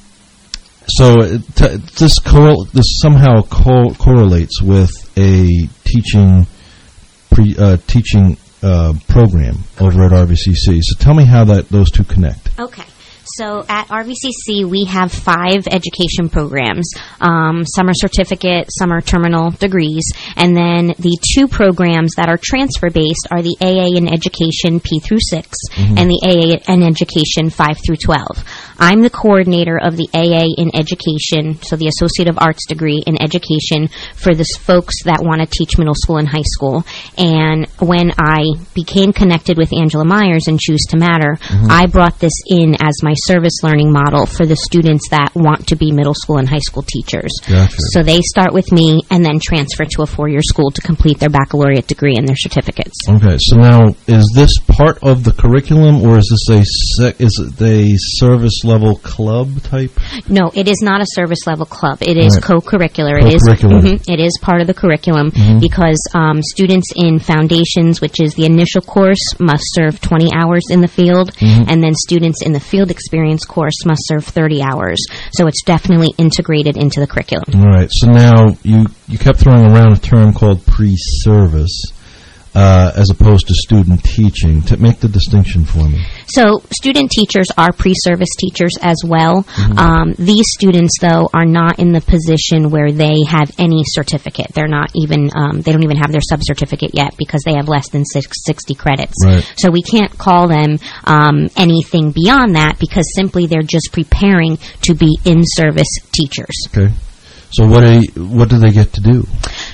So t- this cor- this somehow co- correlates with a teaching pre- uh, teaching uh, program over at R V C C. So tell me how that those two connect. Okay. So at R V C C, we have five education programs. Um, some are certificate, some are terminal degrees, and then the two programs that are transfer-based are the A A in Education P through six mm-hmm. and the A A in Education five through twelve. I'm the coordinator of the A A in Education, so the Associate of Arts degree in Education for the folks that want to teach middle school and high school. And when I became connected with Angela Myers and Choose to Matter, mm-hmm. I brought this in as my my service learning model for the students that want to be middle school and high school teachers. Gotcha. So they start with me and then transfer to a four-year school to complete their baccalaureate degree and their certificates. Okay, so now is this part of the curriculum, or is this a sec- is it a service level club type? No, it is not a service level club. It is Right. co-curricular. It is Co-curricular. mhm, it is part of the curriculum Mhm. because um, students in foundations, which is the initial course, must serve twenty hours in the field, Mhm. and then students in the field experience course must serve thirty hours. So it's definitely integrated into the curriculum. All right, so now you, you kept throwing around a term called pre-service uh, as opposed to student teaching. To make the distinction for me. So student teachers are pre-service teachers as well. Mhm. Um, these students, though, are not in the position where they have any certificate. They're not even, um, they don't even have their sub-certificate yet because they have less than six, sixty credits. Right. So we can't call them um, anything beyond that because simply they're just preparing to be in-service teachers. Okay. So what do you, what do they get to do?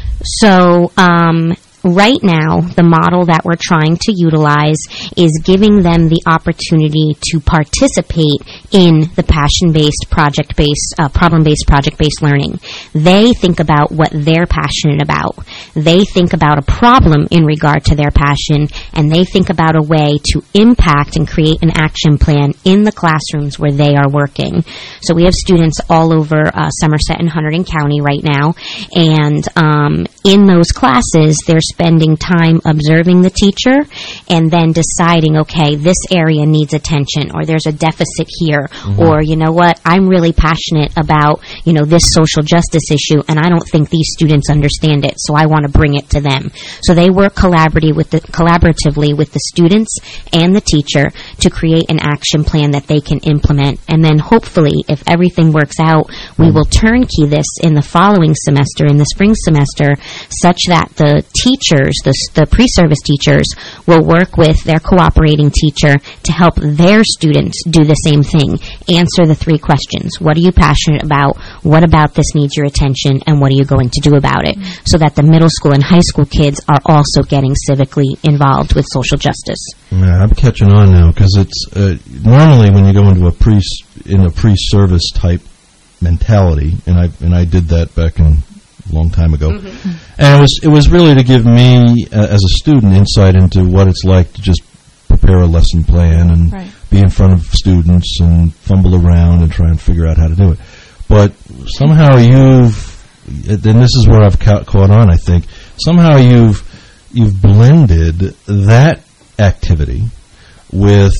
So, um, right now, the model that we're trying to utilize is giving them the opportunity to participate in the passion-based, project-based, uh, problem-based, project-based learning. They think about what they're passionate about. They think about a problem in regard to their passion, and they think about a way to impact and create an action plan in the classrooms where they are working. So we have students all over uh, Somerset and Hunterdon County right now, and um, in those classes, they're spending time observing the teacher and then deciding, okay, this area needs attention, or there's a deficit here, Mhm. or, you know what, I'm really passionate about, you know, this social justice issue, and I don't think these students understand it, so I want to bring it to them. So they work collaboratively with the, collaboratively with the students and the teacher to create an action plan that they can implement, and then hopefully, if everything works out, we will turnkey this in the following semester, in the spring semester, such that the teachers, the, the pre-service teachers, will work with their cooperating teacher to help their students do the same thing. Answer the three questions. What are you passionate about? What about this needs your attention? And what are you going to do about it? So that the middle school and high school kids are also getting civically involved with social justice. Yeah, I'm catching on now because it's uh, normally when you go into a pre in a pre-service type mentality, and I and I did that back in a long time ago, Mhm. and it was it was really to give me uh, as a student insight into what it's like to just prepare a lesson plan and Right. be in front of students and fumble around and try and figure out how to do it. But somehow you've, and this is where I've ca- caught on, I think, somehow you've you've blended that activity with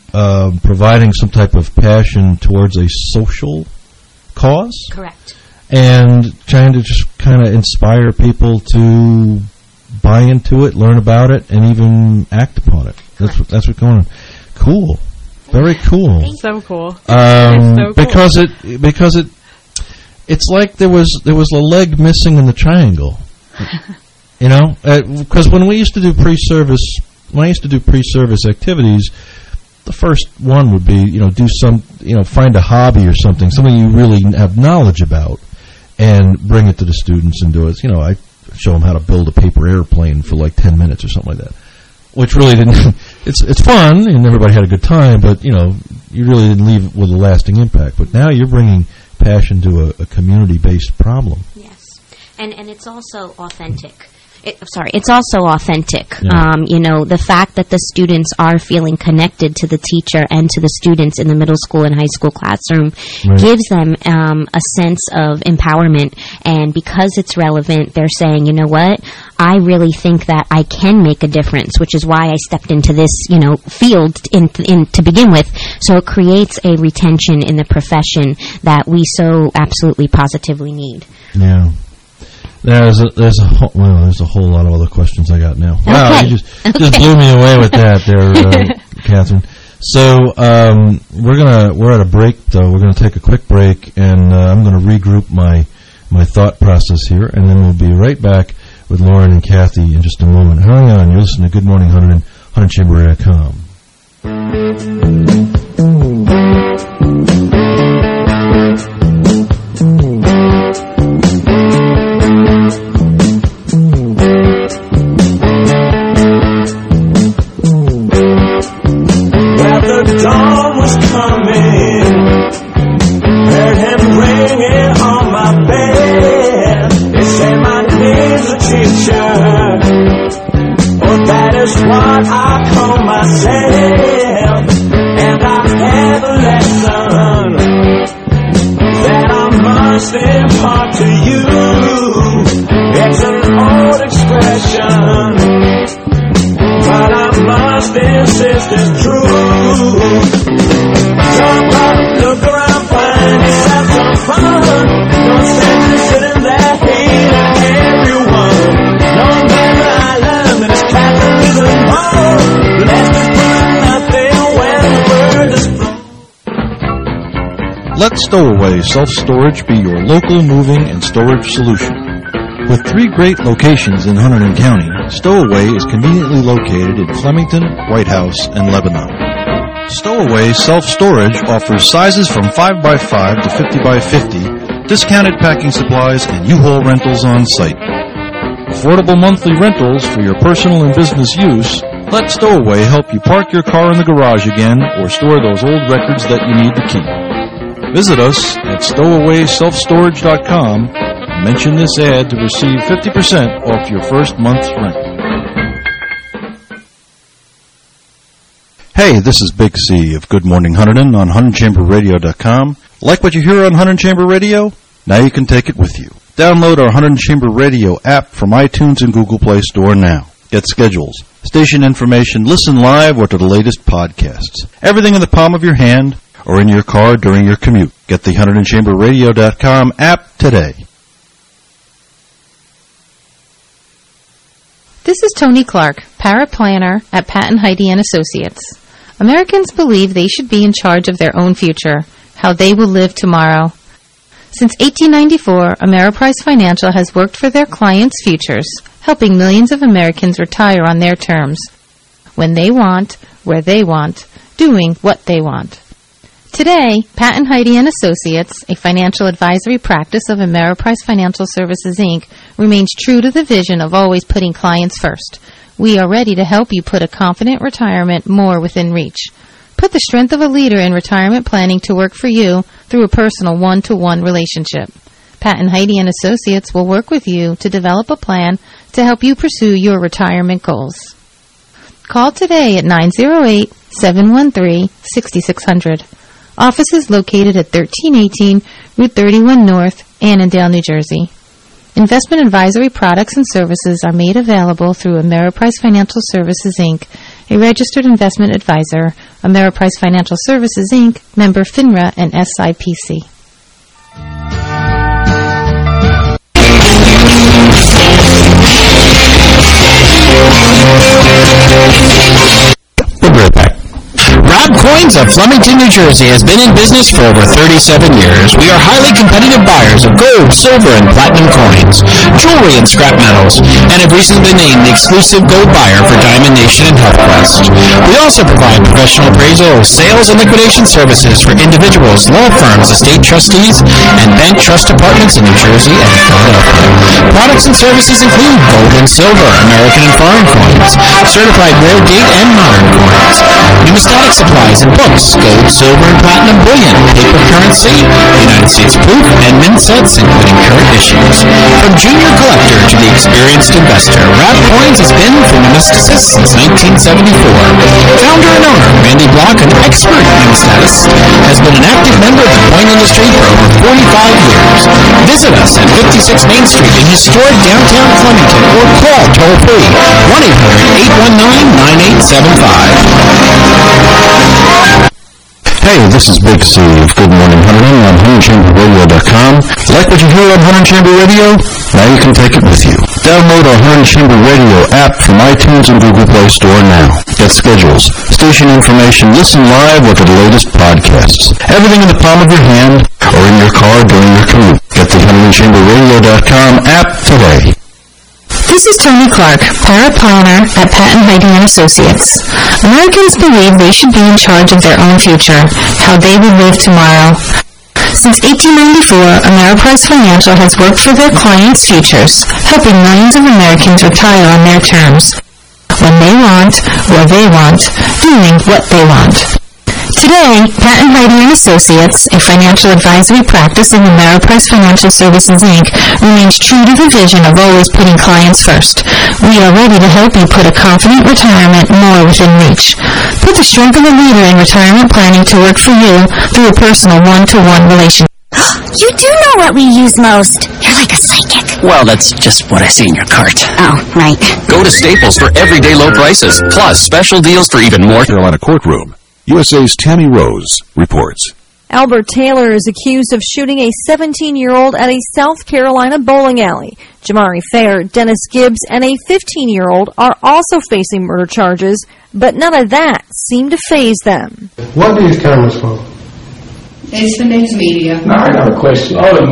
um, providing some type of passion towards a social cause. Correct. And trying to just kind of inspire people to buy into it, learn about it, and even act upon it. That's what, that's what's going on. Cool. Very cool. So cool. Um, It's so cool. because it because it it's like there was there was a leg missing in the triangle. You know, because when we used to do pre-service, when I used to do pre-service activities, the first one would be, you know, do some, you know, find a hobby or something, something you really have knowledge about, and bring it to the students and do it. You know, I show them how to build a paper airplane for like ten minutes or something like that, which really didn't. It's it's fun and everybody had a good time, but you know, you really didn't leave with a lasting impact. But now you're bringing passion to a, a community-based problem. Yes, and and it's also authentic. It, sorry, it's also authentic. Yeah. Um, you know, the fact that the students are feeling connected to the teacher and to the students in the middle school and high school classroom Right. gives them um, a sense of empowerment. And because it's relevant, they're saying, you know what, I really think that I can make a difference, which is why I stepped into this, you know, field in, in to begin with. So it creates a retention in the profession that we so absolutely positively need. Yeah. There's a, there's a whole, well, there's a whole lot of other questions I got now. Wow, Okay. you just Okay. just blew me away with that, there, uh, Catherine. So um, we're gonna we're at a break though. We're gonna take a quick break, and uh, I'm gonna regroup my my thought process here, and then we'll be right back with Lauren and Kathy in just a moment. Hang on, you're listening to Good Morning Hunterdon, Hunterdon Chamber dot com. Well, the dawn was coming. myself, and I have a lesson that I must impart to you. It's an old expression, but I must insist it's true. Jump up, look around, find yourself some fun. Don't stand there sitting there hating everyone. No matter I learn that it's capitalism more. Let's just put nothing when the word is flown. Let Stowaway Self-Storage be your local moving and storage solution. With three great locations in Hunterdon County, Stowaway is conveniently located in Flemington, White House, and Lebanon. Stowaway Self-Storage offers sizes from five by five to fifty by fifty, discounted packing supplies, and U-Haul rentals on site. Affordable monthly rentals for your personal and business use. Let Stowaway help you park your car in the garage again or store those old records that you need to keep. Visit us at stowaway self storage dot com. Mention this ad to receive fifty percent off your first month's rent. Hey, this is Big C of Good Morning Hunterdon on Hunterdon Chamber Radio dot com. Like what you hear on Hunterdon Chamber Radio? Now you can take it with you. Download our Hunterdon Chamber Radio app from iTunes and Google Play Store now. Get schedules, station information, listen live, or to the latest podcasts. Everything in the palm of your hand or in your car during your commute. Get the Hunterdon Chamber Radio dot com app today. This is Tony Clark, paraplanner at Patton Heidi and Associates. Americans believe they should be in charge of their own future, how they will live tomorrow. Since eighteen ninety-four, Ameriprise Financial has worked for their clients' futures, helping millions of Americans retire on their terms, when they want, where they want, doing what they want. Today, Patton Heidi and Associates, a financial advisory practice of Ameriprise Financial Services, Incorporated, remains true to the vision of always putting clients first. We are ready to help you put a confident retirement more within reach. Put the strength of a leader in retirement planning to work for you through a personal one-to-one relationship. Patton Heidi and Associates will work with you to develop a plan to help you pursue your retirement goals. Call today at nine zero eight, seven one three, six six zero zero. Office is located at thirteen eighteen Route thirty-one North, Annandale, New Jersey. Investment advisory products and services are made available through Ameriprise Financial Services, Incorporated, a registered investment advisor. Ameriprise Financial Services, Incorporated, member FINRA and S I P C. We'll be right back. Rob Coins of Flemington, New Jersey has been in business for over thirty-seven years. We are highly competitive buyers of gold, silver, and platinum coins, jewelry, and scrap metals, and have recently been named the exclusive gold buyer for Diamond Nation and HealthQuest. We also provide professional appraisal, sales, and liquidation services for individuals, law firms, estate trustees, and bank trust departments in New Jersey and Philadelphia. Products and services include gold and silver, American and foreign coins, certified rare date and modern coins, numismatic supplies and books, gold, silver, and platinum bullion, paper currency, United States proof, and mint sets, including current issues. From junior collector to the experienced investor, Rob Coins has been for numisticists since nineteen seventy-four. Founder and owner Randy Block, an expert numismatist, has been an active member of the coin industry for over forty-five years. Visit us at fifty-six Main Street in historic downtown Flemington or call toll-free one eight hundred, eight one nine, nine eight seven five. Hey, this is Big C of Good Morning Hunterdon on Hunterdon Chamber Radio dot com. Like what you hear on Hunterdon Chamber Radio? Now you can take it with you. Download our Hunterdon Chamber Radio app from iTunes and Google Play Store now. Get schedules, station information, listen live or to the latest podcasts. Everything in the palm of your hand or in your car during your commute. Get the Hunterdon Chamber Radio dot com app today. This is Tony Clark, paraplanner at Patton Heidi and Associates. Americans believe they should be in charge of their own future, how they will live tomorrow. Since eighteen ninety-four, Ameriprise Financial has worked for their clients' futures, helping millions of Americans retire on their terms, when they want, where they want, doing what they want. Today, Patton Heidi and Associates, a financial advisory practice of Ameriprise Financial Services, Incorporated, remains true to the vision of always putting clients first. We are ready to help you put a confident retirement more within reach. Put the strength of a leader in retirement planning to work for you through a personal one-to-one relationship. You do know what we use most. You're like a psychic. Well, that's just what I see in your cart. Oh, right. Go to Staples for everyday low prices, plus special deals for even more. Carolina courtroom. U S A's Tammy Rose reports. Albert Taylor is accused of shooting a seventeen-year-old at a South Carolina bowling alley. Jamari Fair, Dennis Gibbs, and a fifteen-year-old are also facing murder charges, but none of that seemed to faze them. What are these cameras for? It's the news media. No, I got a question. All the